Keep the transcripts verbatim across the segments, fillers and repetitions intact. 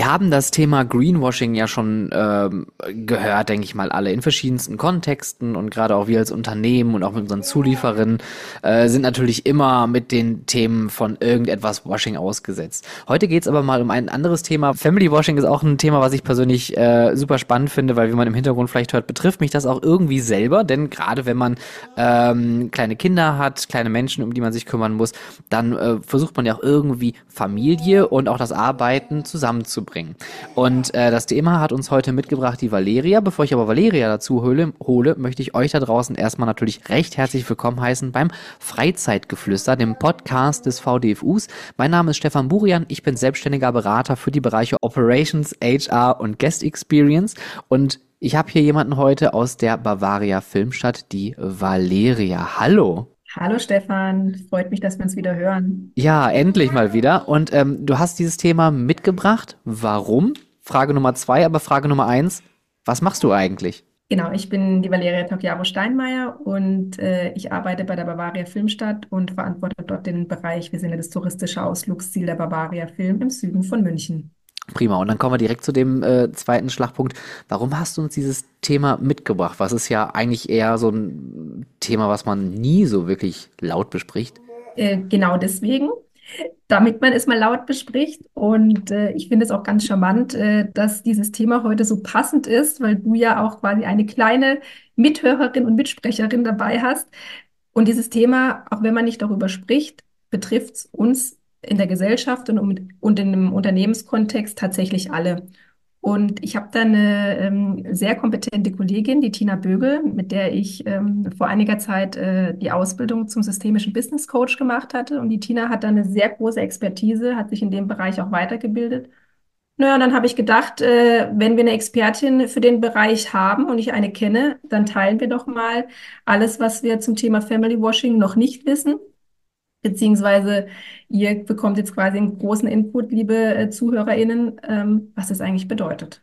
haben das Thema Greenwashing ja schon ähm, gehört, denke ich mal, alle in verschiedensten Kontexten, und gerade auch wir als Unternehmen und auch mit unseren Zulieferinnen äh, sind natürlich immer mit den Themen von irgendetwas Washing ausgesetzt. Heute geht's aber mal um ein anderes Thema. Family Washing ist auch ein Thema, was ich persönlich äh, super spannend finde, weil, wie man im Hintergrund vielleicht hört, betrifft mich das auch irgendwie selber, denn gerade wenn man ähm, kleine Kinder hat, kleine Menschen, um die man sich kümmern muss, dann äh, versucht man ja auch irgendwie Familie und auch das Arbeiten zusammenzubringen. Und äh, das Thema hat uns heute mitgebracht die Valeria. Bevor ich aber Valeria dazu hole, hole, möchte ich euch da draußen erstmal natürlich recht herzlich willkommen heißen beim Freizeitgeflüster, dem Podcast des V D F Us. Mein Name ist Stefan Burian, ich bin selbstständiger Berater für die Bereiche Operations, H R und Guest Experience, und ich habe hier jemanden heute aus der Bavaria Filmstadt, die Valeria. Hallo. Hallo Stefan, freut mich, dass wir uns wieder hören. Ja, endlich mal wieder. Und ähm, du hast dieses Thema mitgebracht. Warum? Frage Nummer zwei, aber Frage Nummer eins, was machst du eigentlich? Genau, ich bin die Valeria Tokjaro Steinmeier und äh, ich arbeite bei der Bavaria Filmstadt und verantworte dort den Bereich, wir sind ja das touristische Ausflugsziel der Bavaria Film im Süden von München. Prima. Und dann kommen wir direkt zu dem äh, zweiten Schlagpunkt. Warum hast du uns dieses Thema mitgebracht? Was ist ja eigentlich eher so ein Thema, was man nie so wirklich laut bespricht. Äh, genau deswegen, damit man es mal laut bespricht. Und äh, ich finde es auch ganz charmant, äh, dass dieses Thema heute so passend ist, weil du ja auch quasi eine kleine Mithörerin und Mitsprecherin dabei hast. Und dieses Thema, auch wenn man nicht darüber spricht, betrifft es uns in der Gesellschaft und, um, und in einem Unternehmenskontext tatsächlich alle. Und ich habe da eine ähm, sehr kompetente Kollegin, die Tina Bögel, mit der ich ähm, vor einiger Zeit äh, die Ausbildung zum systemischen Business Coach gemacht hatte. Und die Tina hat da eine sehr große Expertise, hat sich in dem Bereich auch weitergebildet. Naja, und dann habe ich gedacht, äh, wenn wir eine Expertin für den Bereich haben und ich eine kenne, dann teilen wir doch mal alles, was wir zum Thema Family Washing noch nicht wissen. Beziehungsweise ihr bekommt jetzt quasi einen großen Input, liebe äh, ZuhörerInnen, ähm, was das eigentlich bedeutet.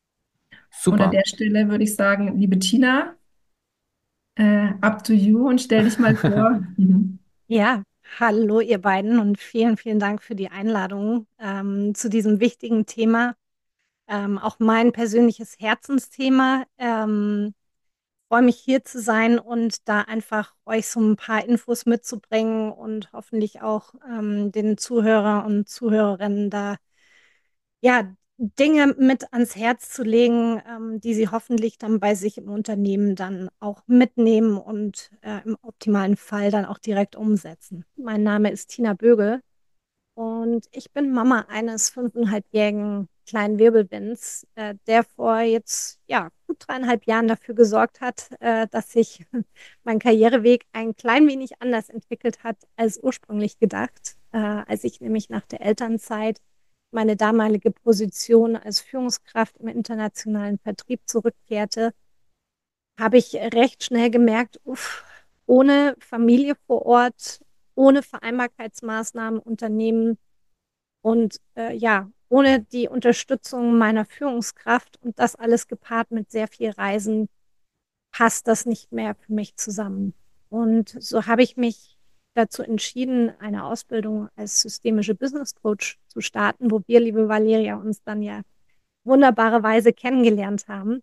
Und an Super. der Stelle würde ich sagen, liebe Tina, äh, up to you und stell dich mal vor. Mhm. Ja, hallo ihr beiden und vielen, vielen Dank für die Einladung ähm, zu diesem wichtigen Thema. Ähm, auch mein persönliches Herzensthema. Ähm, freue mich hier zu sein und da einfach euch so ein paar Infos mitzubringen und hoffentlich auch ähm, den Zuhörer und Zuhörerinnen da ja, Dinge mit ans Herz zu legen, ähm, die sie hoffentlich dann bei sich im Unternehmen dann auch mitnehmen und äh, im optimalen Fall dann auch direkt umsetzen. Mein Name ist Tina Bögel und ich bin Mama eines fünfeinhalbjährigen kleinen Wirbelwinds, äh, der vor jetzt ja gut dreieinhalb Jahren dafür gesorgt hat, äh, dass sich mein Karriereweg ein klein wenig anders entwickelt hat als ursprünglich gedacht, äh, als ich nämlich nach der Elternzeit meine damalige Position als Führungskraft im internationalen Vertrieb zurückkehrte, habe ich recht schnell gemerkt, uff, ohne Familie vor Ort, ohne Vereinbarkeitsmaßnahmen, Unternehmen und äh, ja, ohne die Unterstützung meiner Führungskraft und das alles gepaart mit sehr viel Reisen, passt das nicht mehr für mich zusammen. Und so habe ich mich dazu entschieden, eine Ausbildung als systemische Business Coach zu starten, wo wir, liebe Valeria, uns dann ja wunderbarerweise kennengelernt haben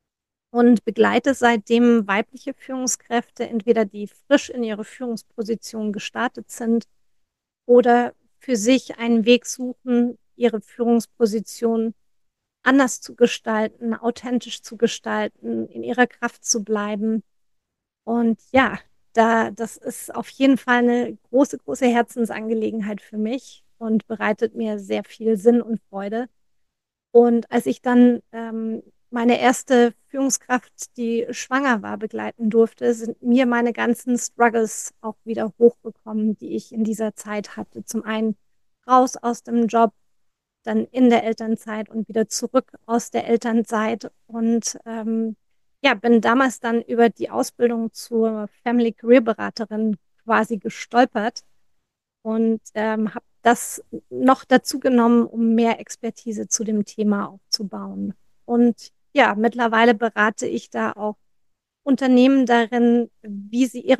und begleite seitdem weibliche Führungskräfte, entweder die frisch in ihre Führungsposition gestartet sind oder für sich einen Weg suchen, ihre Führungsposition anders zu gestalten, authentisch zu gestalten, in ihrer Kraft zu bleiben. Und ja, da, das ist auf jeden Fall eine große, große Herzensangelegenheit für mich und bereitet mir sehr viel Sinn und Freude. Und als ich dann ähm, meine erste Führungskraft, die schwanger war, begleiten durfte, sind mir meine ganzen Struggles auch wieder hochgekommen, die ich in dieser Zeit hatte. Zum einen raus aus dem Job, dann in der Elternzeit und wieder zurück aus der Elternzeit. Und ähm, ja, bin damals dann über die Ausbildung zur Family Career Beraterin quasi gestolpert und ähm, habe das noch dazu genommen, um mehr Expertise zu dem Thema aufzubauen. Und ja, mittlerweile berate ich da auch Unternehmen darin, wie sie ihre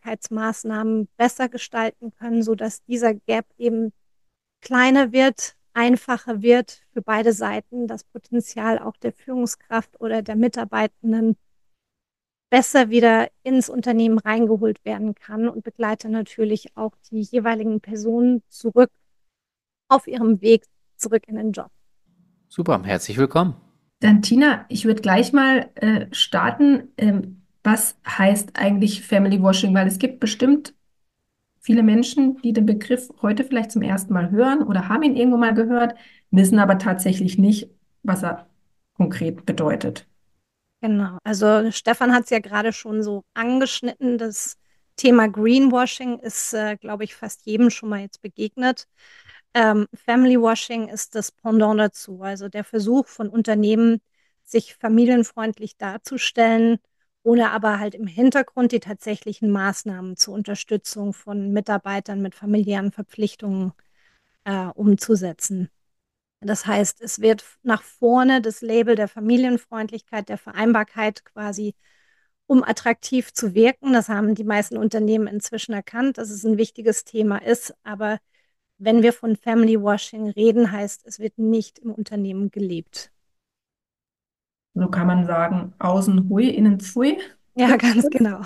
Vereinbarkeitsmaßnahmen besser gestalten können, sodass dieser Gap eben kleiner wird, einfacher wird für beide Seiten, das Potenzial auch der Führungskraft oder der Mitarbeitenden besser wieder ins Unternehmen reingeholt werden kann und begleite natürlich auch die jeweiligen Personen zurück auf ihrem Weg zurück in den Job. Super, herzlich willkommen. Dann Tina, ich würde gleich mal äh, starten. Ähm, was heißt eigentlich Family Washing? Weil es gibt bestimmt viele Menschen, die den Begriff heute vielleicht zum ersten Mal hören oder haben ihn irgendwo mal gehört, wissen aber tatsächlich nicht, was er konkret bedeutet. Genau, also Stefan hat es ja gerade schon so angeschnitten. Das Thema Greenwashing ist, äh, glaube ich, fast jedem schon mal jetzt begegnet. Ähm, Family Washing ist das Pendant dazu, also der Versuch von Unternehmen, sich familienfreundlich darzustellen, ohne aber halt im Hintergrund die tatsächlichen Maßnahmen zur Unterstützung von Mitarbeitern mit familiären Verpflichtungen äh, umzusetzen. Das heißt, es wird nach vorne das Label der Familienfreundlichkeit, der Vereinbarkeit quasi, um attraktiv zu wirken. Das haben die meisten Unternehmen inzwischen erkannt, dass es ein wichtiges Thema ist. Aber wenn wir von Family Washing reden, heißt, es wird nicht im Unternehmen gelebt. So kann man sagen, außen hui, innen pfui. Ja, ganz genau.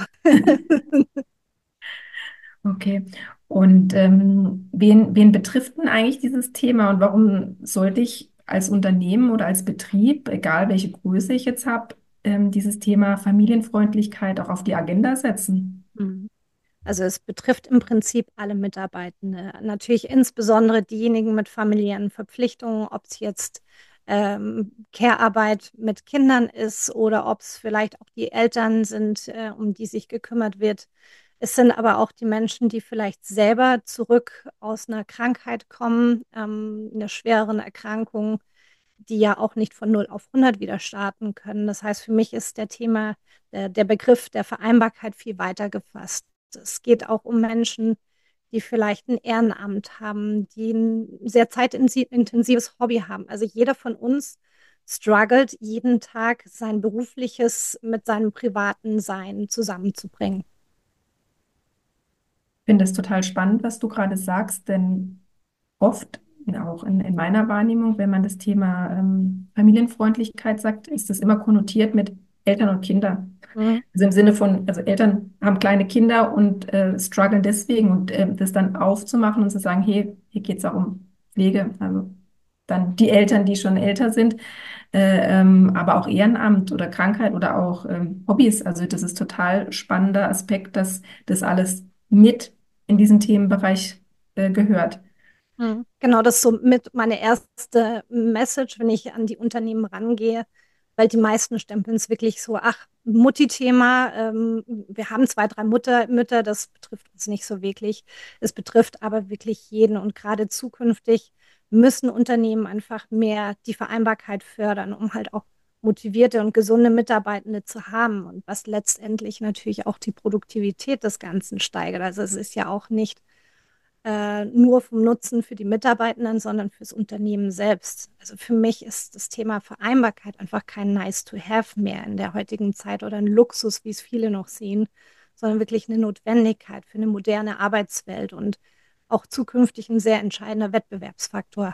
Okay. Und ähm, wen, wen betrifft denn eigentlich dieses Thema und warum sollte ich als Unternehmen oder als Betrieb, egal welche Größe ich jetzt habe, ähm, dieses Thema Familienfreundlichkeit auch auf die Agenda setzen? Mhm. Also es betrifft im Prinzip alle Mitarbeitende. Natürlich insbesondere diejenigen mit familiären Verpflichtungen, ob es jetzt ähm, Care-Arbeit mit Kindern ist oder ob es vielleicht auch die Eltern sind, äh, um die sich gekümmert wird. Es sind aber auch die Menschen, die vielleicht selber zurück aus einer Krankheit kommen, ähm, einer schwereren Erkrankung, die ja auch nicht von null auf hundert wieder starten können. Das heißt, für mich ist der Thema, der, der Begriff der Vereinbarkeit viel weiter gefasst. Es geht auch um Menschen, die vielleicht ein Ehrenamt haben, die ein sehr zeitintensives Hobby haben. Also jeder von uns struggelt jeden Tag, sein berufliches mit seinem privaten Sein zusammenzubringen. Ich finde es total spannend, was du gerade sagst, denn oft, auch in, in meiner Wahrnehmung, wenn man das Thema ähm, Familienfreundlichkeit sagt, ist das immer konnotiert mit Eltern und Kindern. Mhm. Also im Sinne von, also Eltern haben kleine Kinder und äh, strugglen deswegen und äh, das dann aufzumachen und zu sagen, hey, hier geht es auch um Pflege, also dann die Eltern, die schon älter sind, äh, ähm, aber auch Ehrenamt oder Krankheit oder auch ähm, Hobbys. Also das ist total spannender Aspekt, dass das alles mit in diesen Themenbereich äh, gehört. Mhm. Genau, das ist so mit meine erste Message, wenn ich an die Unternehmen rangehe, weil die meisten stempeln es wirklich so, ach, Mutti-Thema, ähm, wir haben zwei, drei Mutter, Mütter, das betrifft uns nicht so wirklich. Es betrifft aber wirklich jeden und gerade zukünftig müssen Unternehmen einfach mehr die Vereinbarkeit fördern, um halt auch motivierte und gesunde Mitarbeitende zu haben und was letztendlich natürlich auch die Produktivität des Ganzen steigert. Also es ist ja auch nicht äh, nur vom Nutzen für die Mitarbeitenden, sondern fürs Unternehmen selbst. Also für mich ist das Thema Vereinbarkeit einfach kein Nice to have mehr in der heutigen Zeit oder ein Luxus, wie es viele noch sehen, sondern wirklich eine Notwendigkeit für eine moderne Arbeitswelt und auch zukünftig ein sehr entscheidender Wettbewerbsfaktor.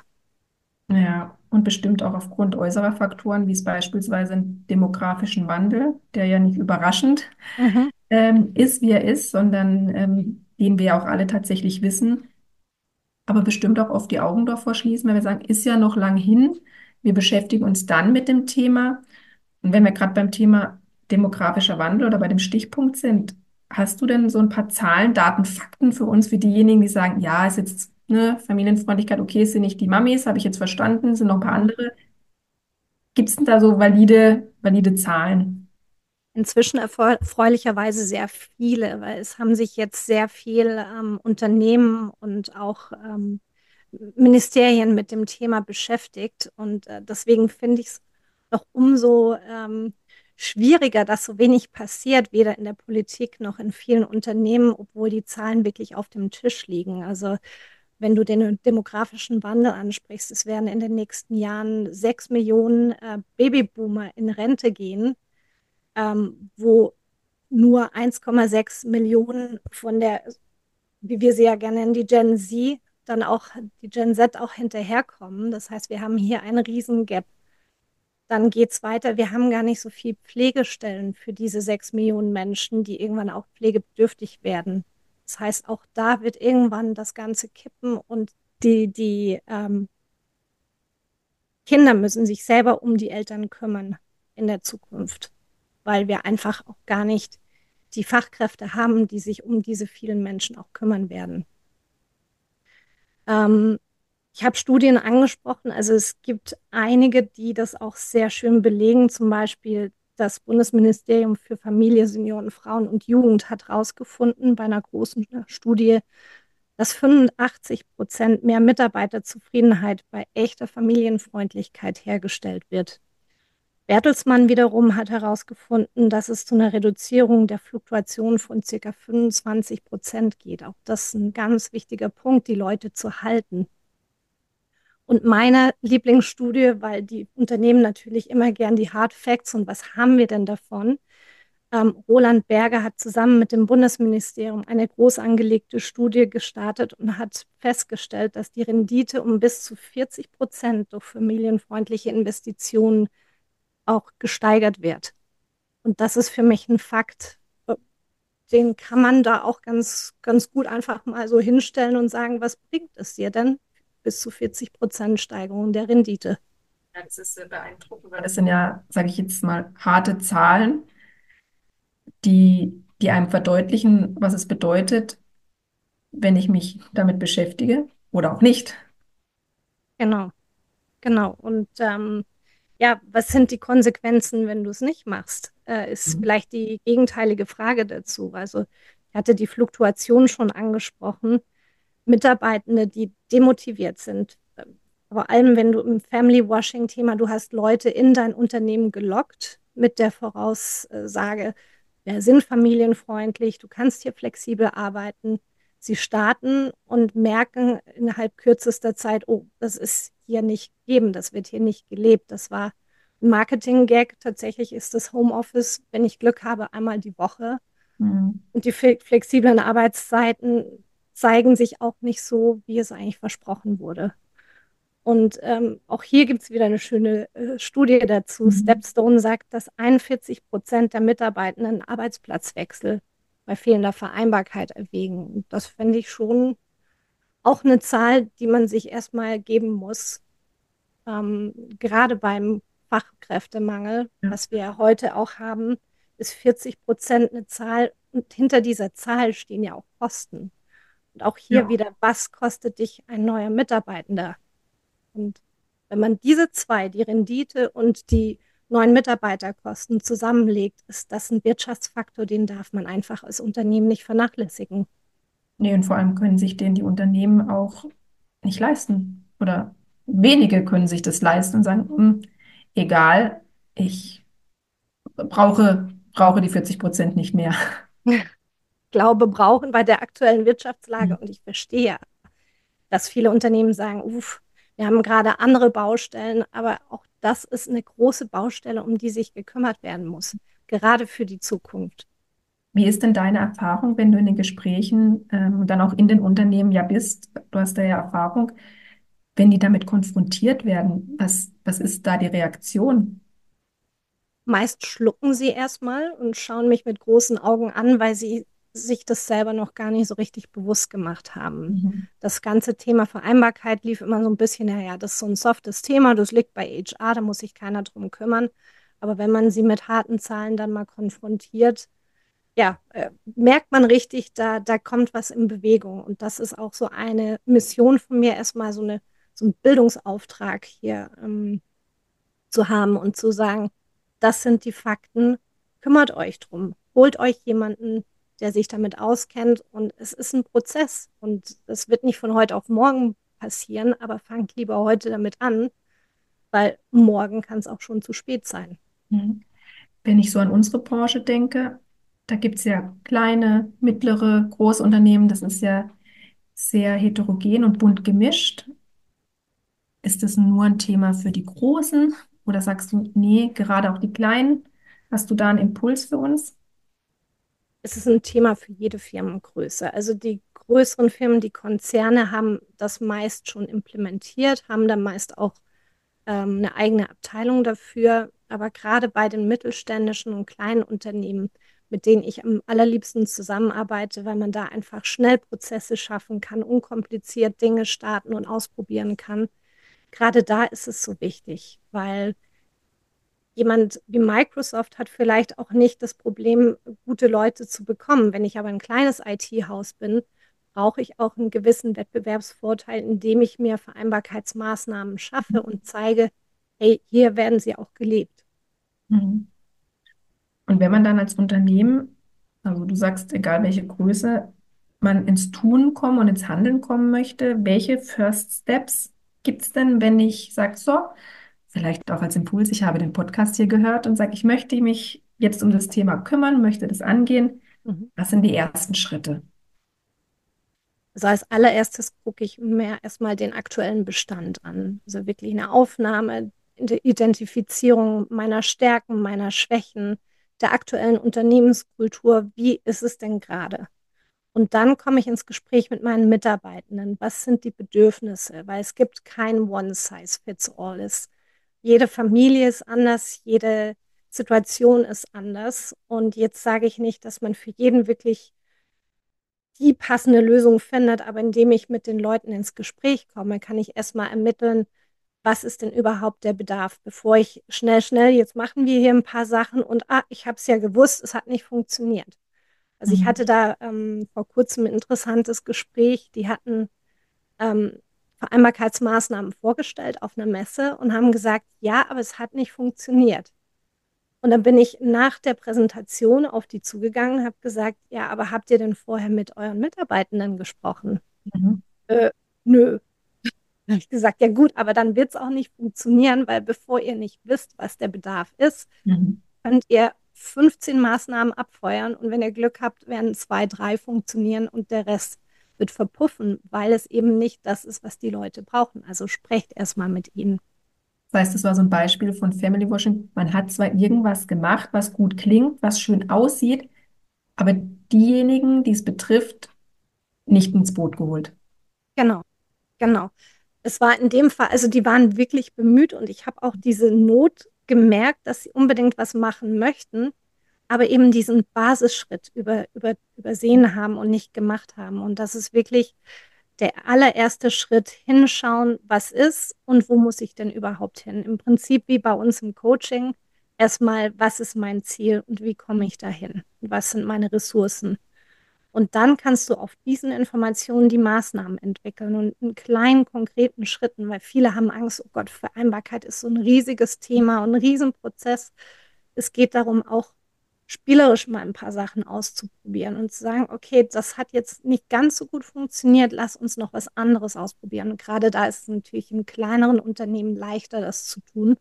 Ja, und bestimmt auch aufgrund äußerer Faktoren, wie es beispielsweise einen demografischen Wandel, der ja nicht überraschend Mhm. ähm, ist, wie er ist, sondern ähm, den wir ja auch alle tatsächlich wissen, aber bestimmt auch oft die Augen davor schließen, weil wir sagen, ist ja noch lang hin. Wir beschäftigen uns dann mit dem Thema. Und wenn wir gerade beim Thema demografischer Wandel oder bei dem Stichpunkt sind, hast du denn so ein paar Zahlen, Daten, Fakten für uns, für diejenigen, die sagen, ja, ist jetzt ne, Familienfreundlichkeit, okay, es sind nicht die Mamis, habe ich jetzt verstanden, sind noch ein paar Mhm. andere. Gibt es denn da so valide, valide Zahlen? Inzwischen erfreulicherweise sehr viele, weil es haben sich jetzt sehr viel ähm, Unternehmen und auch ähm, Ministerien mit dem Thema beschäftigt. Und äh, deswegen finde ich es noch umso ähm, schwieriger, dass so wenig passiert, weder in der Politik noch in vielen Unternehmen, obwohl die Zahlen wirklich auf dem Tisch liegen. Also wenn du den demografischen Wandel ansprichst, es werden in den nächsten Jahren sechs Millionen äh, Babyboomer in Rente gehen, ähm, wo nur eins Komma sechs Millionen von der, wie wir sie ja gerne nennen, die Gen Z, dann auch die Gen Z auch hinterherkommen. Das heißt, wir haben hier einen riesen Gap. Dann geht es weiter. Wir haben gar nicht so viel Pflegestellen für diese sechs Millionen Menschen, die irgendwann auch pflegebedürftig werden. Das heißt, auch da wird irgendwann das Ganze kippen und die, die ähm, Kinder müssen sich selber um die Eltern kümmern in der Zukunft, weil wir einfach auch gar nicht die Fachkräfte haben, die sich um diese vielen Menschen auch kümmern werden. Ähm, Ich habe Studien angesprochen, also es gibt einige, die das auch sehr schön belegen. Zum Beispiel das Bundesministerium für Familie, Senioren, Frauen und Jugend hat herausgefunden bei einer großen Studie, dass fünfundachtzig Prozent mehr Mitarbeiterzufriedenheit bei echter Familienfreundlichkeit hergestellt wird. Bertelsmann wiederum hat herausgefunden, dass es zu einer Reduzierung der Fluktuation von ca. fünfundzwanzig Prozent geht. Auch das ist ein ganz wichtiger Punkt, die Leute zu halten. Und meine Lieblingsstudie, weil die Unternehmen natürlich immer gern die Hard Facts und was haben wir denn davon? Ähm, Roland Berger hat zusammen mit dem Bundesministerium eine groß angelegte Studie gestartet und hat festgestellt, dass die Rendite um bis zu vierzig Prozent durch familienfreundliche Investitionen auch gesteigert wird. Und das ist für mich ein Fakt, den kann man da auch ganz, ganz gut einfach mal so hinstellen und sagen, was bringt es dir denn? Bis zu vierzig Prozent Steigerung der Rendite. Ja, das ist äh, beeindruckend, weil das sind ja, sage ich jetzt mal, harte Zahlen, die, die einem verdeutlichen, was es bedeutet, wenn ich mich damit beschäftige oder auch nicht. Genau, genau. Und ähm, ja, was sind die Konsequenzen, wenn du es nicht machst? Äh, ist Mhm. vielleicht die gegenteilige Frage dazu. Also ich hatte die Fluktuation schon angesprochen. Mitarbeitende, die demotiviert sind. Vor allem, wenn du im Family-Washing-Thema, du hast Leute in dein Unternehmen gelockt mit der Voraussage, wir sind familienfreundlich, du kannst hier flexibel arbeiten. Sie starten und merken innerhalb kürzester Zeit, oh, das ist hier nicht gegeben, das wird hier nicht gelebt. Das war ein Marketing-Gag. Tatsächlich ist das Homeoffice, wenn ich Glück habe, einmal die Woche. Mhm. Und die flexiblen Arbeitszeiten zeigen sich auch nicht so, wie es eigentlich versprochen wurde. Und ähm, auch hier gibt es wieder eine schöne äh, Studie dazu. Mhm. Stepstone sagt, dass einundvierzig Prozent der Mitarbeitenden Arbeitsplatzwechsel bei fehlender Vereinbarkeit erwägen. Und das fände ich schon auch eine Zahl, die man sich erstmal geben muss. Ähm, gerade beim Fachkräftemangel, Ja. was wir ja heute auch haben, ist vierzig Prozent eine Zahl. Und hinter dieser Zahl stehen ja auch Kosten. Und auch hier Ja. wieder, was kostet dich ein neuer Mitarbeitender? Und wenn man diese zwei, die Rendite und die neuen Mitarbeiterkosten zusammenlegt, ist das ein Wirtschaftsfaktor, den darf man einfach als Unternehmen nicht vernachlässigen. Nee, und vor allem können sich den die Unternehmen auch nicht leisten. Oder wenige können sich das leisten und sagen, "Hm, egal, ich brauche, brauche die vierzig Prozent nicht mehr." Glaube brauchen bei der aktuellen Mhm. Wirtschaftslage. Und ich verstehe, dass viele Unternehmen sagen, uff, wir haben gerade andere Baustellen, aber auch das ist eine große Baustelle, um die sich gekümmert werden muss, gerade für die Zukunft. Wie ist denn deine Erfahrung, wenn du in den Gesprächen ähm, und dann auch in den Unternehmen ja bist? Du hast da ja Erfahrung, wenn die damit konfrontiert werden, was, was ist da die Reaktion? Meist schlucken sie erstmal und schauen mich mit großen Augen an, weil sie sich das selber noch gar nicht so richtig bewusst gemacht haben. Mhm. Das ganze Thema Vereinbarkeit lief immer so ein bisschen, naja, das ist so ein softes Thema, das liegt bei H R, da muss sich keiner drum kümmern. Aber wenn man sie mit harten Zahlen dann mal konfrontiert, ja, äh, merkt man richtig, da, da kommt was in Bewegung. Und das ist auch so eine Mission von mir, erstmal so eine, so einen Bildungsauftrag hier ähm, zu haben und zu sagen, das sind die Fakten, kümmert euch drum, holt euch jemanden, der sich damit auskennt und es ist ein Prozess und es wird nicht von heute auf morgen passieren, aber fangt lieber heute damit an, weil morgen kann es auch schon zu spät sein. Mhm. Wenn ich so an unsere Branche denke, da gibt es ja kleine, mittlere, große Unternehmen, das ist ja sehr heterogen und bunt gemischt. Ist das nur ein Thema für die Großen oder sagst du, nee, gerade auch die Kleinen? Hast du da einen Impuls für uns? Es ist ein Thema für jede Firmengröße. Also die größeren Firmen, die Konzerne haben das meist schon implementiert, haben dann meist auch ähm, eine eigene Abteilung dafür. Aber gerade bei den mittelständischen und kleinen Unternehmen, mit denen ich am allerliebsten zusammenarbeite, weil man da einfach schnell Prozesse schaffen kann, unkompliziert Dinge starten und ausprobieren kann, gerade da ist es so wichtig, weil jemand wie Microsoft hat vielleicht auch nicht das Problem, gute Leute zu bekommen. Wenn ich aber ein kleines I T-Haus bin, brauche ich auch einen gewissen Wettbewerbsvorteil, indem ich mir Vereinbarkeitsmaßnahmen schaffe und zeige, hey, hier werden sie auch gelebt. Mhm. Und wenn man dann als Unternehmen, also du sagst, egal welche Größe, man ins Tun kommen und ins Handeln kommen möchte, welche First Steps gibt es denn, wenn ich sage, so, vielleicht auch als Impuls, ich habe den Podcast hier gehört und sage, ich möchte mich jetzt um das Thema kümmern, möchte das angehen. Mhm. Was sind die ersten Schritte? Also als allererstes gucke ich mir erstmal den aktuellen Bestand an. Also wirklich eine Aufnahme, Identifizierung meiner Stärken, meiner Schwächen, der aktuellen Unternehmenskultur. Wie ist es denn gerade? Und dann komme ich ins Gespräch mit meinen Mitarbeitenden. Was sind die Bedürfnisse? Weil es gibt kein One-Size-Fits-All. Es- Jede Familie ist anders, jede Situation ist anders. Und jetzt sage ich nicht, dass man für jeden wirklich die passende Lösung findet, aber indem ich mit den Leuten ins Gespräch komme, kann ich erstmal ermitteln, was ist denn überhaupt der Bedarf, bevor ich schnell, schnell, jetzt machen wir hier ein paar Sachen und ah, ich habe es ja gewusst, es hat nicht funktioniert. Also ich Mhm. hatte da ähm, vor kurzem ein interessantes Gespräch. Die hatten ähm, Vereinbarkeitsmaßnahmen vorgestellt auf einer Messe und haben gesagt, ja, aber es hat nicht funktioniert. Und dann bin ich nach der Präsentation auf die zugegangen und habe gesagt, ja, aber habt ihr denn vorher mit euren Mitarbeitenden gesprochen? Mhm. Äh, nö. Dann habe ich gesagt, ja gut, aber dann wird es auch nicht funktionieren, weil bevor ihr nicht wisst, was der Bedarf ist, Mhm. könnt ihr fünfzehn Maßnahmen abfeuern und wenn ihr Glück habt, werden zwei, drei funktionieren und der Rest wird verpuffen, weil es eben nicht das ist, was die Leute brauchen. Also sprecht erstmal mit ihnen. Das heißt, das war so ein Beispiel von Family Washing. Man hat zwar irgendwas gemacht, was gut klingt, was schön aussieht, aber diejenigen, die es betrifft, nicht ins Boot geholt. Genau, genau. Es war in dem Fall, also die waren wirklich bemüht und ich habe auch diese Not gemerkt, dass sie unbedingt was machen möchten, aber eben diesen Basisschritt über, über, übersehen haben und nicht gemacht haben. Und das ist wirklich der allererste Schritt, hinschauen, was ist und wo muss ich denn überhaupt hin. Im Prinzip wie bei uns im Coaching, erstmal, was ist mein Ziel und wie komme ich dahin? Was sind meine Ressourcen? Und dann kannst du auf diesen Informationen die Maßnahmen entwickeln und in kleinen, konkreten Schritten, weil viele haben Angst, oh Gott, Vereinbarkeit ist so ein riesiges Thema und ein Riesenprozess. Es geht darum, auch spielerisch mal ein paar Sachen auszuprobieren und zu sagen, okay, das hat jetzt nicht ganz so gut funktioniert, lass uns noch was anderes ausprobieren. Und gerade da ist es natürlich in kleineren Unternehmen leichter, das zu tun.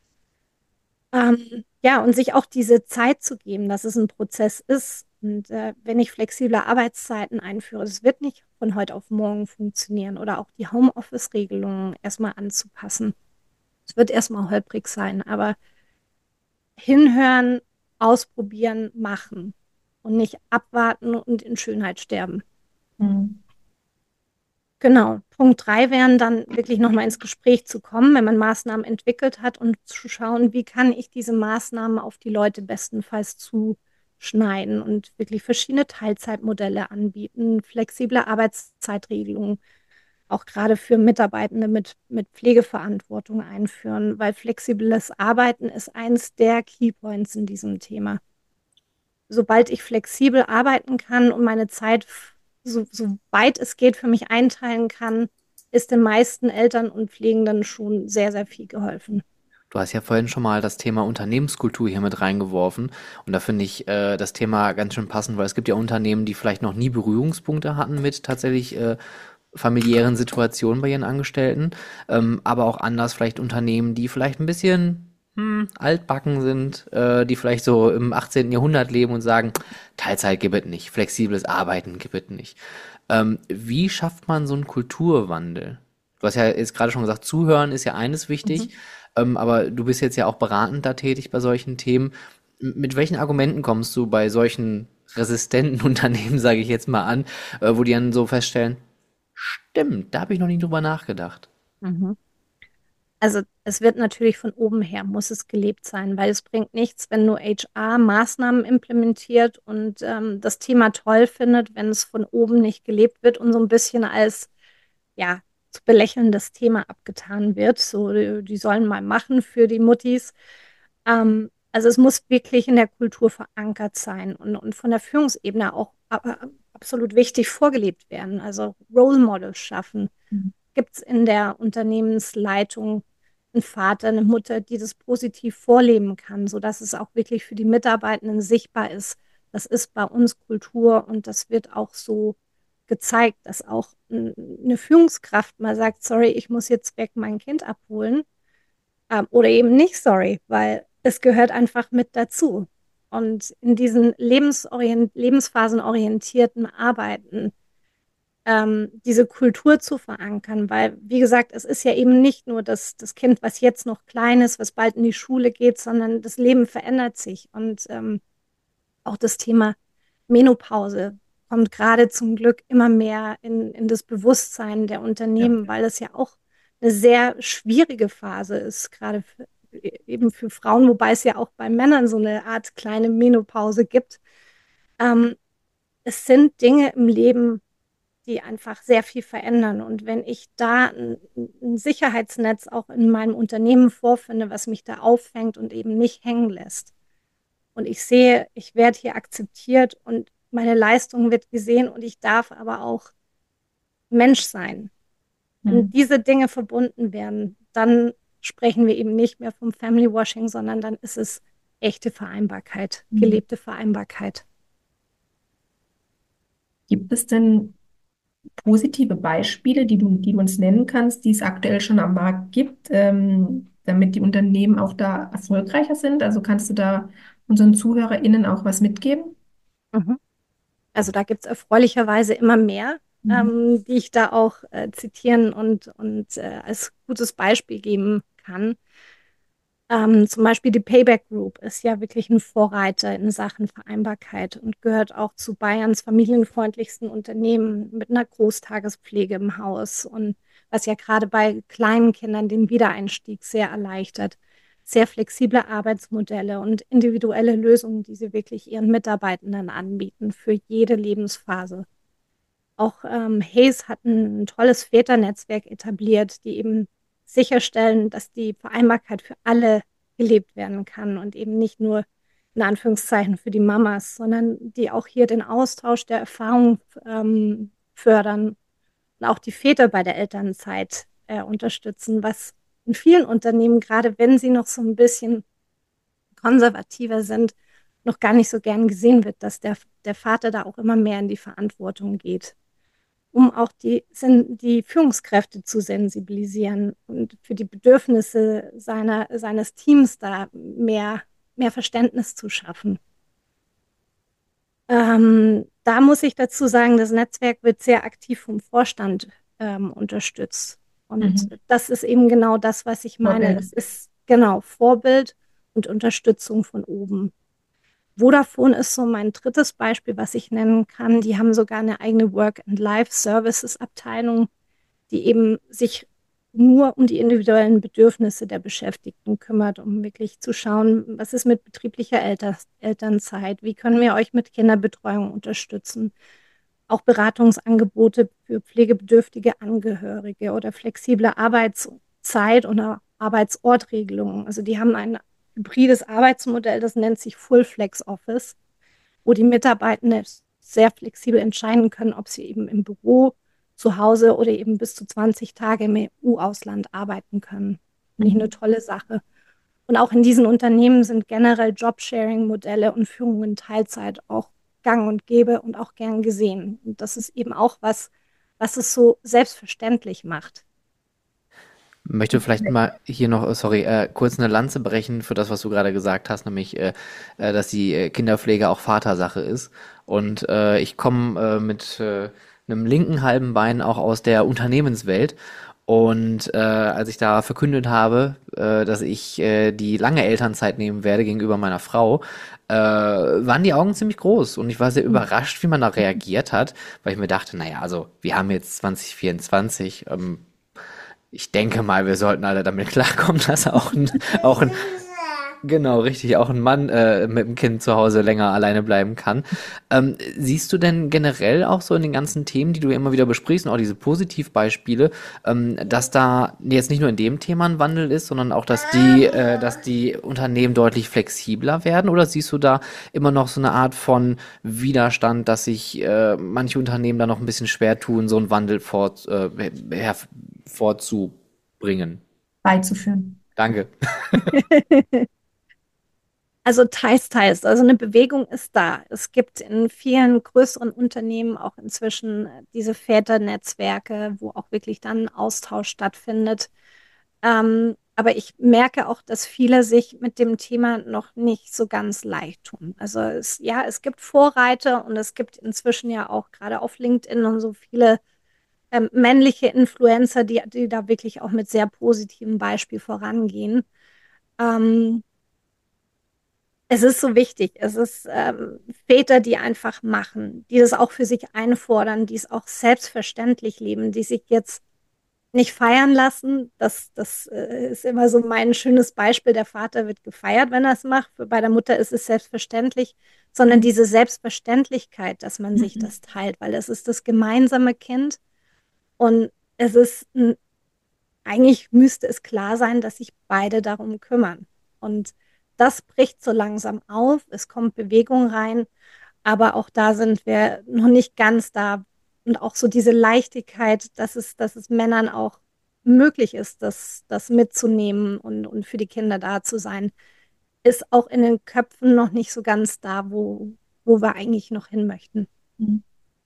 Ähm, ja, und sich auch diese Zeit zu geben, dass es ein Prozess ist. Und äh, wenn ich flexible Arbeitszeiten einführe, das wird nicht von heute auf morgen funktionieren oder auch die Homeoffice-Regelungen erstmal anzupassen. Es wird erstmal holprig sein, aber hinhören, ausprobieren, machen und nicht abwarten und in Schönheit sterben. Mhm. Genau. Punkt drei wären dann wirklich nochmal ins Gespräch zu kommen, wenn man Maßnahmen entwickelt hat und zu schauen, wie kann ich diese Maßnahmen auf die Leute bestenfalls zuschneiden und wirklich verschiedene Teilzeitmodelle anbieten, flexible Arbeitszeitregelungen, auch gerade für Mitarbeitende mit, mit Pflegeverantwortung einführen, weil flexibles Arbeiten ist eins der Keypoints in diesem Thema. Sobald ich flexibel arbeiten kann und meine Zeit so, so weit es geht für mich einteilen kann, ist den meisten Eltern und Pflegenden schon sehr, sehr viel geholfen. Du hast ja vorhin schon mal das Thema Unternehmenskultur hier mit reingeworfen. Und da finde ich äh, das Thema ganz schön passend, weil es gibt ja Unternehmen, die vielleicht noch nie Berührungspunkte hatten mit tatsächlich äh, familiären Situationen bei ihren Angestellten. Ähm, aber auch anders vielleicht Unternehmen, die vielleicht ein bisschen hm, altbacken sind, äh, die vielleicht so im achtzehnten. Jahrhundert leben und sagen, Teilzeit gibt es nicht, flexibles Arbeiten gibt es nicht. Ähm, wie schafft man so einen Kulturwandel? Du hast ja jetzt gerade schon gesagt, zuhören ist ja eines Mhm. wichtig, ähm, aber du bist jetzt ja auch beratend da tätig bei solchen Themen. M- Mit welchen Argumenten kommst du bei solchen resistenten Unternehmen, sage ich jetzt mal an, äh, wo die dann so feststellen, stimmt, da habe ich noch nie drüber nachgedacht. Mhm. Also es wird natürlich von oben her, muss es gelebt sein, weil es bringt nichts, wenn nur H R Maßnahmen implementiert und ähm, das Thema toll findet, wenn es von oben nicht gelebt wird und so ein bisschen als, ja, zu belächelndes Thema abgetan wird. So, die, die sollen mal machen für die Muttis. Ähm, also es muss wirklich in der Kultur verankert sein und, und von der Führungsebene auch a- absolut wichtig vorgelebt werden. Also Role Models schaffen. Mhm. Gibt es in der Unternehmensleitung einen Vater, eine Mutter, die das positiv vorleben kann, sodass es auch wirklich für die Mitarbeitenden sichtbar ist. Das ist bei uns Kultur und das wird auch so gezeigt, dass auch n- eine Führungskraft mal sagt, sorry, ich muss jetzt weg mein Kind abholen, ähm, oder eben nicht sorry, weil es gehört einfach mit dazu. Und in diesen lebensorient lebensphasenorientierten Arbeiten ähm, diese Kultur zu verankern, weil, wie gesagt, es ist ja eben nicht nur das, das Kind, was jetzt noch klein ist, was bald in die Schule geht, sondern das Leben verändert sich. Und ähm, auch das Thema Menopause kommt gerade zum Glück immer mehr in, in das Bewusstsein der Ja. Unternehmen, weil es ja auch eine sehr schwierige Phase ist, gerade für, eben für Frauen, wobei es ja auch bei Männern so eine Art kleine Menopause gibt. Ähm, Es sind Dinge im Leben, die einfach sehr viel verändern. Und wenn ich da ein, ein Sicherheitsnetz auch in meinem Unternehmen vorfinde, was mich da auffängt und eben nicht hängen lässt, und ich sehe, ich werde hier akzeptiert und meine Leistung wird gesehen und ich darf aber auch Mensch sein. Wenn Mhm. diese Dinge verbunden werden, dann sprechen wir eben nicht mehr vom Family Washing, sondern dann ist es echte Vereinbarkeit, Mhm. gelebte Vereinbarkeit. Gibt es denn positive Beispiele, die du, die du uns nennen kannst, die es aktuell schon am Markt gibt, ähm, damit die Unternehmen auch da erfolgreicher sind? Also kannst du da unseren ZuhörerInnen auch was mitgeben? Mhm. Also da gibt es erfreulicherweise immer mehr, Mhm. ähm, die ich da auch äh, zitieren und, und äh, als gutes Beispiel geben kann. Ähm, zum Beispiel die Payback Group ist ja wirklich ein Vorreiter in Sachen Vereinbarkeit und gehört auch zu Bayerns familienfreundlichsten Unternehmen mit einer Großtagespflege im Haus und was ja gerade bei kleinen Kindern den Wiedereinstieg sehr erleichtert. Sehr flexible Arbeitsmodelle und individuelle Lösungen, die sie wirklich ihren Mitarbeitenden anbieten für jede Lebensphase. Auch ähm, Hayes hat ein tolles Väternetzwerk etabliert, die eben sicherstellen, dass die Vereinbarkeit für alle gelebt werden kann und eben nicht nur in Anführungszeichen für die Mamas, sondern die auch hier den Austausch der Erfahrung ähm, fördern und auch die Väter bei der Elternzeit äh, unterstützen, was in vielen Unternehmen, gerade wenn sie noch so ein bisschen konservativer sind, noch gar nicht so gern gesehen wird, dass der, der Vater da auch immer mehr in die Verantwortung geht, um auch die, die Führungskräfte zu sensibilisieren und für die Bedürfnisse seiner, seines Teams da mehr, mehr Verständnis zu schaffen. Ähm, da muss ich dazu sagen, das Netzwerk wird sehr aktiv vom Vorstand ähm, unterstützt. Und Mhm. das ist eben genau das, was ich meine. Vorbild. Es ist genau Vorbild und Unterstützung von oben. Vodafone ist so mein drittes Beispiel, was ich nennen kann. Die haben sogar eine eigene Work-and-Life-Services-Abteilung, die eben sich nur um die individuellen Bedürfnisse der Beschäftigten kümmert, um wirklich zu schauen, was ist mit betrieblicher Elter Elternzeit, wie können wir euch mit Kinderbetreuung unterstützen, auch Beratungsangebote für pflegebedürftige Angehörige oder flexible Arbeitszeit oder Arbeitsortregelungen. Also die haben ein hybrides Arbeitsmodell, das nennt sich Full Flex Office, wo die Mitarbeitenden sehr flexibel entscheiden können, ob sie eben im Büro, zu Hause oder eben bis zu zwanzig Tage im E U-Ausland arbeiten können. Finde ich eine Mhm. tolle Sache. Und auch in diesen Unternehmen sind generell Jobsharing-Modelle und Führung in Teilzeit auch gang und gäbe und auch gern gesehen. Und das ist eben auch was, was es so selbstverständlich macht. Möchte vielleicht mal hier noch, äh, sorry, äh, kurz eine Lanze brechen für das, was du gerade gesagt hast, nämlich, äh, äh, dass die äh, Kinderpflege auch Vatersache ist. Und äh, ich komme äh, mit äh, einem linken halben Bein auch aus der Unternehmenswelt. Und äh, als ich da verkündet habe, äh, dass ich äh, die lange Elternzeit nehmen werde gegenüber meiner Frau, äh, waren die Augen ziemlich groß. Und ich war sehr überrascht, wie man da reagiert hat, weil ich mir dachte, naja, also wir haben jetzt zwanzig vierundzwanzig. Ähm, ich denke mal, wir sollten alle damit klarkommen, dass auch ein, auch ein Genau, richtig. Auch ein Mann äh, mit dem Kind zu Hause länger alleine bleiben kann. Ähm, siehst du denn generell auch so in den ganzen Themen, die du immer wieder besprichst und auch diese Positivbeispiele, ähm, dass da jetzt nicht nur in dem Thema ein Wandel ist, sondern auch, dass die, äh, dass die Unternehmen deutlich flexibler werden? Oder siehst du da immer noch so eine Art von Widerstand, dass sich äh, manche Unternehmen da noch ein bisschen schwer tun, so einen Wandel fort, äh, hervorzubringen? beizuführen. Danke. Also teils, teils. Also eine Bewegung ist da. Es gibt in vielen größeren Unternehmen auch inzwischen äh, diese Väternetzwerke, wo auch wirklich dann ein Austausch stattfindet. Ähm, aber ich merke auch, dass viele sich mit dem Thema noch nicht so ganz leicht tun. Also es, ja, es gibt Vorreiter und es gibt inzwischen ja auch gerade auf LinkedIn und so viele ähm, männliche Influencer, die, die da wirklich auch mit sehr positivem Beispiel vorangehen. Ähm, Es ist so wichtig. Es ist ähm, Väter, die einfach machen, die das auch für sich einfordern, die es auch selbstverständlich leben, die sich jetzt nicht feiern lassen. Das, das äh, ist immer so mein schönes Beispiel. Der Vater wird gefeiert, wenn er es macht. Bei der Mutter ist es selbstverständlich, sondern diese Selbstverständlichkeit, dass man sich Mhm. das teilt, weil es ist das gemeinsame Kind und es ist ein, eigentlich müsste es klar sein, dass sich beide darum kümmern. Und das bricht so langsam auf. Es kommt Bewegung rein, aber auch da sind wir noch nicht ganz da. Und auch so diese Leichtigkeit, dass es, dass es Männern auch möglich ist, das, das mitzunehmen und, und für die Kinder da zu sein, ist auch in den Köpfen noch nicht so ganz da, wo, wo wir eigentlich noch hin möchten. Mhm.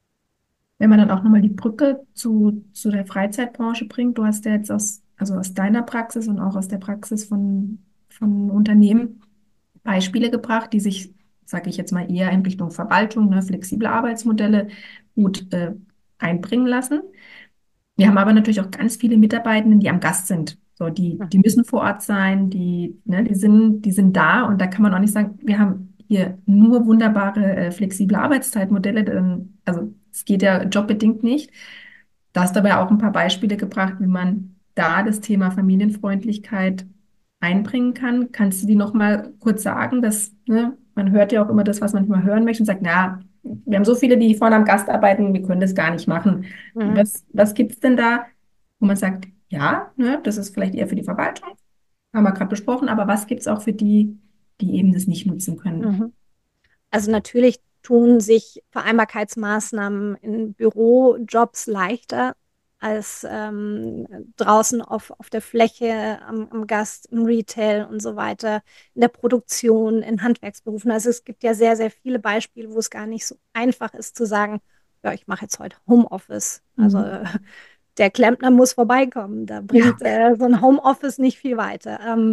Wenn man dann auch nochmal die Brücke zu, zu der Freizeitbranche bringt, du hast ja jetzt aus, also aus deiner Praxis und auch aus der Praxis von, von Unternehmen Beispiele gebracht, die sich, sage ich jetzt mal, eher in Richtung Verwaltung, ne, flexible Arbeitsmodelle gut äh, einbringen lassen. Wir haben aber natürlich auch ganz viele Mitarbeitenden, die am Gast sind. So, die, die müssen vor Ort sein, die, ne, die sind, die sind da und da kann man auch nicht sagen, wir haben hier nur wunderbare äh, flexible Arbeitszeitmodelle, denn, also es geht ja jobbedingt nicht. Da hast du aber auch ein paar Beispiele gebracht, wie man da das Thema Familienfreundlichkeit einbringen kann. Kannst du die noch mal kurz sagen, dass, ne, man hört ja auch immer das, was man nicht mal hören möchte und sagt, na, wir haben so viele, die vorne am Gast arbeiten, wir können das gar nicht machen. Mhm. Was, was gibt es denn da, wo man sagt, ja, ne, das ist vielleicht eher für die Verwaltung, haben wir gerade besprochen, aber was gibt es auch für die, die eben das nicht nutzen können? Mhm. Also natürlich tun sich Vereinbarkeitsmaßnahmen in Bürojobs leichter als ähm, draußen auf, auf der Fläche, am, am Gast, im Retail und so weiter, in der Produktion, in Handwerksberufen. Also es gibt ja sehr, sehr viele Beispiele, wo es gar nicht so einfach ist zu sagen, ja, ich mache jetzt heute Homeoffice. Also Mhm. äh, der Klempner muss vorbeikommen. Da Ja. bringt äh, so ein Homeoffice nicht viel weiter. Ähm,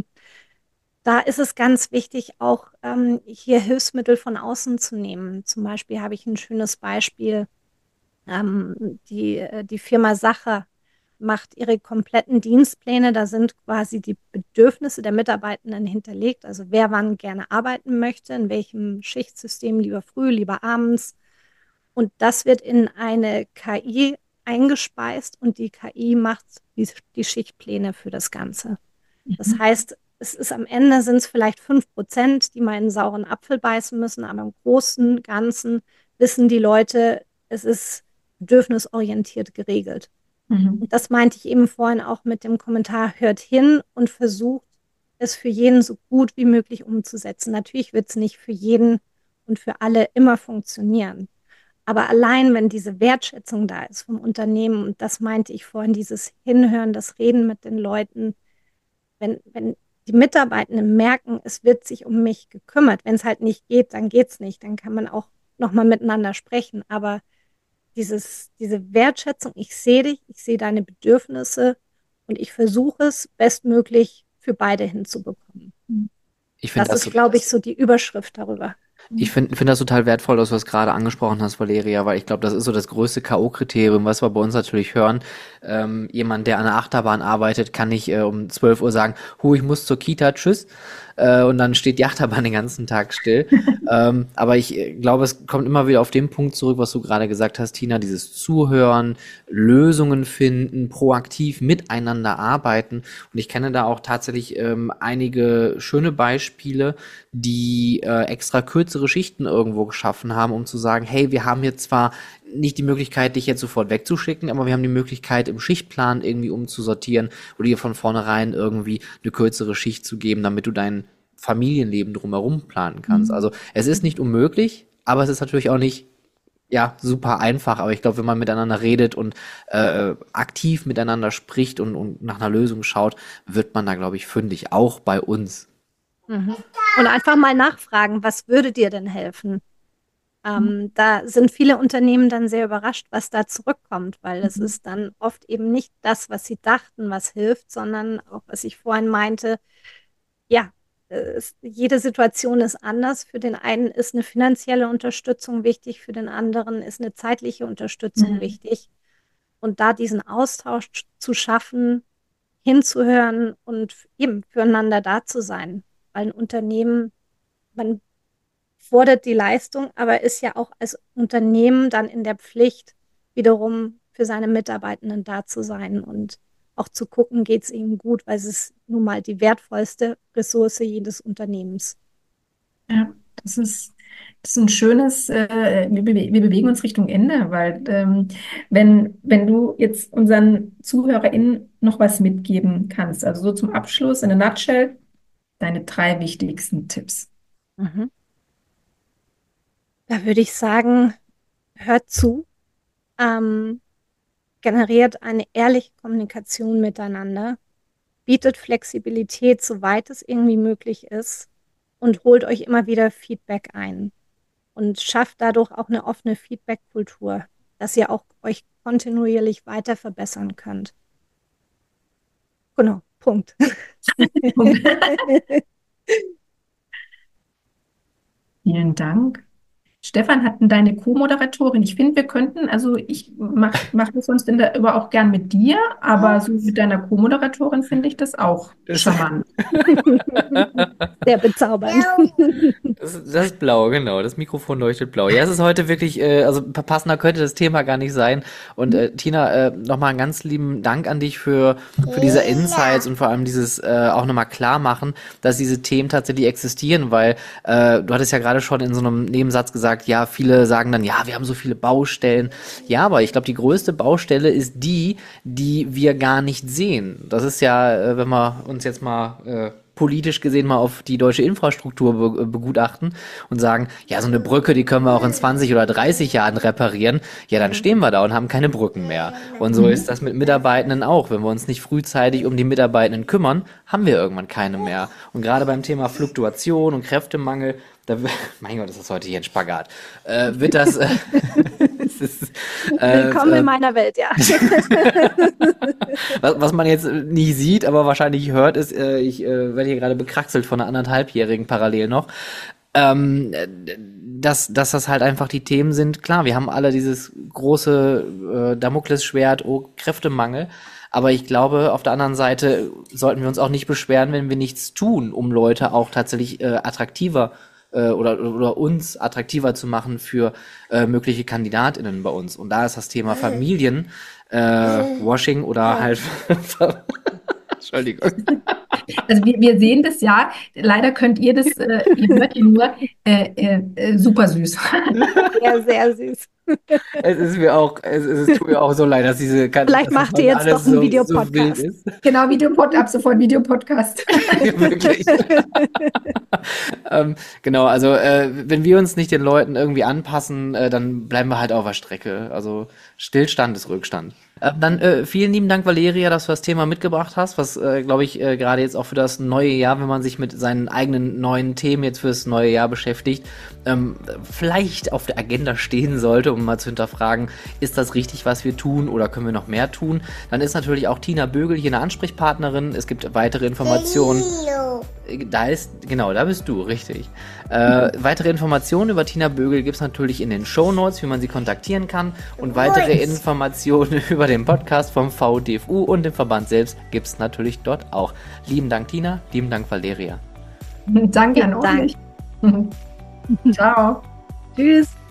da ist es ganz wichtig, auch ähm, hier Hilfsmittel von außen zu nehmen. Zum Beispiel habe ich ein schönes Beispiel. Ähm, die, äh, die Firma Sacher macht ihre kompletten Dienstpläne. Da sind quasi die Bedürfnisse der Mitarbeitenden hinterlegt. Also wer wann gerne arbeiten möchte, in welchem Schichtsystem, lieber früh, lieber abends. Und das wird in eine K I eingespeist und die K I macht die, die Schichtpläne für das Ganze. Das Mhm. heißt, es ist am Ende sind es vielleicht fünf Prozent, die mal einen sauren Apfel beißen müssen, aber im Großen und Ganzen wissen die Leute, es ist bedürfnisorientiert geregelt. Mhm. Und das meinte ich eben vorhin auch mit dem Kommentar, hört hin und versucht es für jeden so gut wie möglich umzusetzen. Natürlich wird es nicht für jeden und für alle immer funktionieren. Aber allein, wenn diese Wertschätzung da ist vom Unternehmen, und das meinte ich vorhin, dieses Hinhören, das Reden mit den Leuten, wenn, wenn die Mitarbeitenden merken, es wird sich um mich gekümmert, wenn es halt nicht geht, dann geht es nicht, dann kann man auch nochmal miteinander sprechen. Aber dieses, diese Wertschätzung, ich sehe dich, ich sehe deine Bedürfnisse und ich versuche es bestmöglich für beide hinzubekommen. Ich finde Das das ist, so glaube ich, so die Überschrift darüber. Ich finde find das total wertvoll, dass du das gerade angesprochen hast, Valeria, weil ich glaube, das ist so das größte K O-Kriterium, was wir bei uns natürlich hören. Ähm, jemand, der an der Achterbahn arbeitet, kann nicht äh, um zwölf Uhr sagen, hu, ich muss zur Kita, tschüss. Äh, und dann steht die Achterbahn den ganzen Tag still. ähm, aber ich äh, glaube, es kommt immer wieder auf den Punkt zurück, was du gerade gesagt hast, Tina, dieses Zuhören, Lösungen finden, proaktiv miteinander arbeiten. Und ich kenne da auch tatsächlich ähm, einige schöne Beispiele, die äh, extra kürzere Schichten irgendwo geschaffen haben, um zu sagen, hey, wir haben hier zwar nicht die Möglichkeit, dich jetzt sofort wegzuschicken, aber wir haben die Möglichkeit, im Schichtplan irgendwie umzusortieren oder dir von vornherein irgendwie eine kürzere Schicht zu geben, damit du dein Familienleben drumherum planen kannst. Mhm. Also es ist nicht unmöglich, aber es ist natürlich auch nicht ja super einfach. Aber ich glaube, wenn man miteinander redet und äh, aktiv miteinander spricht und, und nach einer Lösung schaut, wird man da, glaube ich, fündig, auch bei uns. Mhm. Und einfach mal nachfragen, was würde dir denn helfen? Ähm, da sind viele Unternehmen dann sehr überrascht, was da zurückkommt, weil es Mhm. ist dann oft eben nicht das, was sie dachten, was hilft, sondern auch, was ich vorhin meinte, ja, äh, es, jede Situation ist anders. Für den einen ist eine finanzielle Unterstützung wichtig, für den anderen ist eine zeitliche Unterstützung Mhm. wichtig. Und da diesen Austausch zu schaffen, hinzuhören und eben füreinander da zu sein. Weil ein Unternehmen, man fordert die Leistung, aber ist ja auch als Unternehmen dann in der Pflicht, wiederum für seine Mitarbeitenden da zu sein und auch zu gucken, geht es ihnen gut, weil es ist nun mal die wertvollste Ressource jedes Unternehmens. Ja, das ist, das ist ein schönes, äh, wir, bewe- wir bewegen uns Richtung Ende, weil ähm, wenn, wenn du jetzt unseren ZuhörerInnen noch was mitgeben kannst, also so zum Abschluss in a nutshell, deine drei wichtigsten Tipps. Mhm. Da würde ich sagen, hört zu, ähm, generiert eine ehrliche Kommunikation miteinander, bietet Flexibilität, soweit es irgendwie möglich ist und holt euch immer wieder Feedback ein und schafft dadurch auch eine offene Feedback-Kultur, dass ihr auch euch kontinuierlich weiter verbessern könnt. Genau, Punkt. Vielen Dank. Stefan, hatten deine Co-Moderatorin, ich finde, wir könnten, also ich mache mach das sonst in der, aber auch gern mit dir, aber so mit deiner Co-Moderatorin finde ich das auch Das, charmant. Sehr bezaubernd. das, das ist blau, genau. Das Mikrofon leuchtet blau. Ja, es ist heute wirklich, äh, also passender könnte das Thema gar nicht sein. Und äh, Tina, äh, nochmal einen ganz lieben Dank an dich für, für diese Insights und vor allem dieses äh, auch nochmal klar machen, dass diese Themen tatsächlich existieren, weil äh, du hattest ja gerade schon in so einem Nebensatz gesagt, ja, viele sagen dann, ja, wir haben so viele Baustellen. Ja, aber ich glaube, die größte Baustelle ist die, die wir gar nicht sehen. Das ist ja, äh, wenn wir uns jetzt mal äh, politisch gesehen mal auf die deutsche Infrastruktur be begutachten und sagen, ja, so eine Brücke, die können wir auch in zwanzig oder dreißig Jahren reparieren, ja, dann stehen wir da und haben keine Brücken mehr. Und so Mhm. ist das mit Mitarbeitenden auch. Wenn wir uns nicht frühzeitig um die Mitarbeitenden kümmern, haben wir irgendwann keine mehr. Und gerade beim Thema Fluktuation und Kräftemangel, da, mein Gott, ist das heute hier ein Spagat, äh, wird das, äh, es ist, äh, Willkommen äh, in meiner Welt, ja. was, was man jetzt nicht sieht, aber wahrscheinlich hört, ist, äh, ich äh, werde hier gerade bekraxelt von einer anderthalbjährigen parallel noch. Ähm, äh, dass, dass das halt einfach die Themen sind. Klar, wir haben alle dieses große äh, Damoklesschwert, oh, Kräftemangel. Aber ich glaube, auf der anderen Seite sollten wir uns auch nicht beschweren, wenn wir nichts tun, um Leute auch tatsächlich äh, attraktiver äh, oder, oder uns attraktiver zu machen für äh, mögliche KandidatInnen bei uns. Und da ist das Thema Familien, äh, Washing oder halt Entschuldigung. Also wir, wir sehen das ja, leider könnt ihr das, äh, ihr hört ihn nur, äh, äh, äh, super süß. Sehr, sehr süß. Es ist mir auch, es, es tut mir auch so leid, dass diese, dass Vielleicht das macht ihr heute jetzt alles doch einen so, so wild Videopodcast. ist. Genau, Videopod, ab sofort Videopodcast. Wirklich. ähm, genau, also äh, wenn wir uns nicht den Leuten irgendwie anpassen, äh, dann bleiben wir halt auf der Strecke. Also Stillstand ist Rückstand. Äh, dann äh, vielen lieben Dank, Valeria, dass du das Thema mitgebracht hast, was, äh, glaube ich, äh, gerade jetzt auch für das neue Jahr, wenn man sich mit seinen eigenen neuen Themen jetzt fürs neue Jahr beschäftigt, ähm, vielleicht auf der Agenda stehen sollte, um mal zu hinterfragen, ist das richtig, was wir tun oder können wir noch mehr tun? Dann ist natürlich auch Tina Bögel hier eine Ansprechpartnerin. Es gibt weitere Informationen. Da ist, genau, da bist du, richtig. Äh, weitere Informationen über Tina Bögel gibt es natürlich in den Shownotes, wie man sie kontaktieren kann. Und weitere Informationen über den Podcast vom V D F U und den Verband selbst gibt es natürlich dort auch. Lieben Dank, Tina. Lieben Dank, Valeria. Danke an Dank. euch. Ciao. Tschüss.